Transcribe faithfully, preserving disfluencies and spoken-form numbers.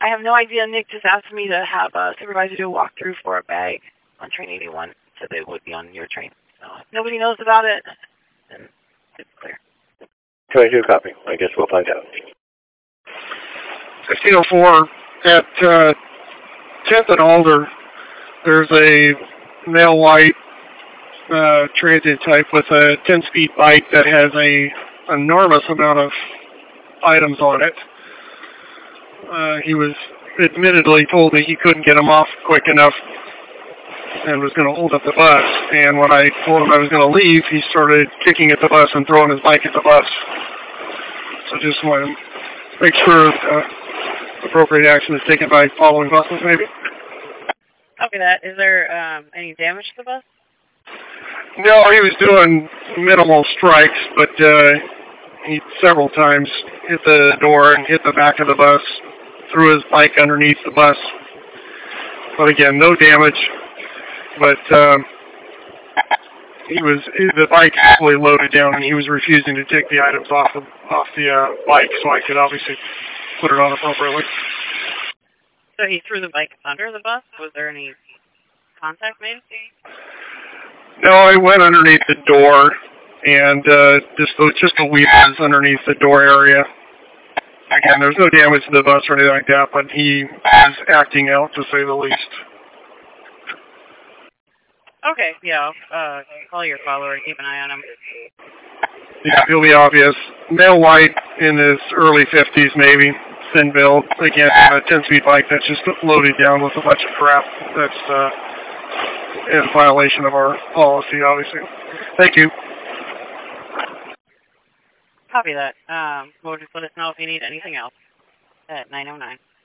I have no idea. Nick just asked me to have a supervisor do a walkthrough for a bag on train eighty-one, so they would be on your train. So if nobody knows about it, then it's clear. twenty-two copy. I guess we'll find out. fifteen oh four at uh, tenth and Alder, there's a male white uh, transit type with a ten-speed bike that has a enormous amount of items on it. Uh, he was admittedly told that he couldn't get them off quick enough and was going to hold up the bus. And when I told him I was going to leave, he started kicking at the bus and throwing his bike at the bus. So just want to make sure uh, appropriate action is taken by following buses, maybe. Copy that. Is there um, any damage to the bus? No, he was doing minimal strikes, but uh, he several times hit the door and hit the back of the bus, threw his bike underneath the bus. But again, no damage. But um, he was the bike was fully loaded down, and he was refusing to take the items off of, off the uh, bike, so I could obviously put it on appropriately. So he threw the bike under the bus? Was there any contact made? No, I went underneath the door, and uh, just the, just the wheels underneath the door area. Again, there's no damage to the bus or anything like that, but he was acting out, to say the least. Okay, yeah, I'll uh, call your follower and keep an eye on him. Yeah, he'll be obvious. Male white in his early fifties, maybe. Thin build. Again, a ten-speed bike that's just loaded down with a bunch of crap. That's uh, in violation of our policy, obviously. Thank you. Copy that. Um, we'll just let us know if you need anything else at nine oh nine.